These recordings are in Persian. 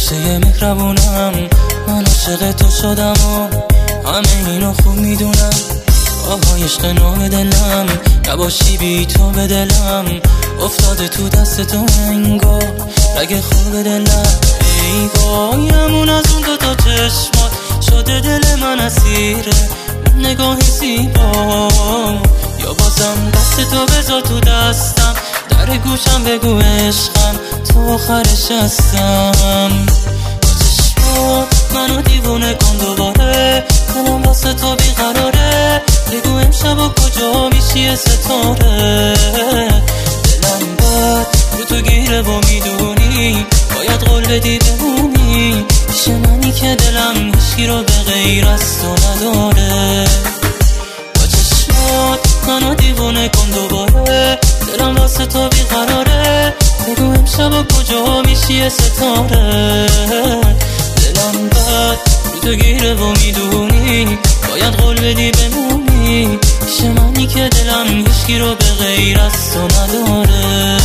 قصه مهربونم، من عاشق تو شدم و همه اینو خوب میدونم. آهای عشق نام دلم، نباشی بی تو به دلم افتاده تو دست تو انگار رگ خوب دلم. ای وایمون از اون دوتا چشمات شده دل من اسیره نگاهی زیبا. یا بازم دست تو بذار تو دستم، در گوشم بگو عشقم تو آخرش هستم. با چشمات منو دیوونه کن دوباره، دلم واسه تو بیقراره. بگو امشب و کجا میشی ستاره. دلم بد رو تو گیره و میدونی باید قول بدی بمونی پیش منی که دلم هیچکی رو به غیر از تو نداره. با چشمات منو دیوونه کن دوباره، دلم واسه تو بیقراره. بگو امشب و کجا میشی ستاره. دلم بد رو تو گیره و میدونی باید قول بدی بمونی پیش منی که دلم هیچکی رو به غیر از تو نداره.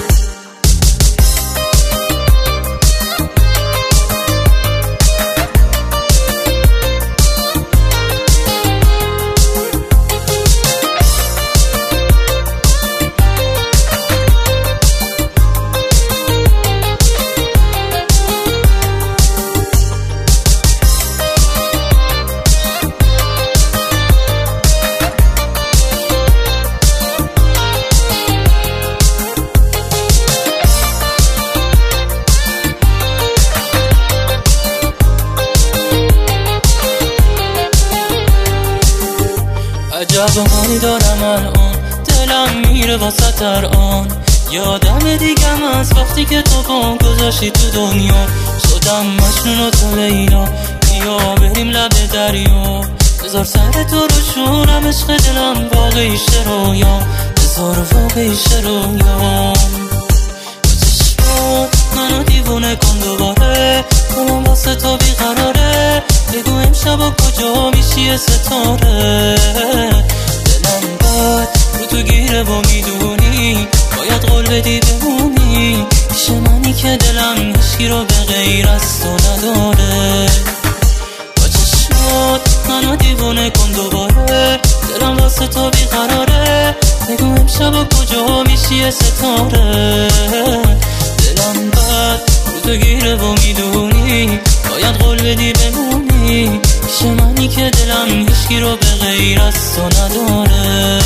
عجب حالی دارم الان، دلم میره واسه الان. یادم دیگم از وقتی که تو پام گذاشتی تو دنیا. شدم مجنون و تو لیلا، بیا بریم لب دریا. بذار سر تو رو شونم عشق دلم واقعی شه رویام، بذار واقعی شه رویام. با چشمات منو دیوونه کن دوباره، دلم واسه تو بیقراره. بگو امشب و کجا میشی ستاره. دلم بد رو تو گیره و میدونی باید قول بدی بمونی پیش منی که دلم هیچکی رو به غیر از تو نداره. با چشمات منو دیوونه کن دوباره، دلم واسه تو بیقراره. بگو امشب و کجا میشی ستاره. دلم بد رو تو گیره و میدونی باید قول بدی بمونی پیش منی که دلم هیچکی رو به غیر از تو نداره.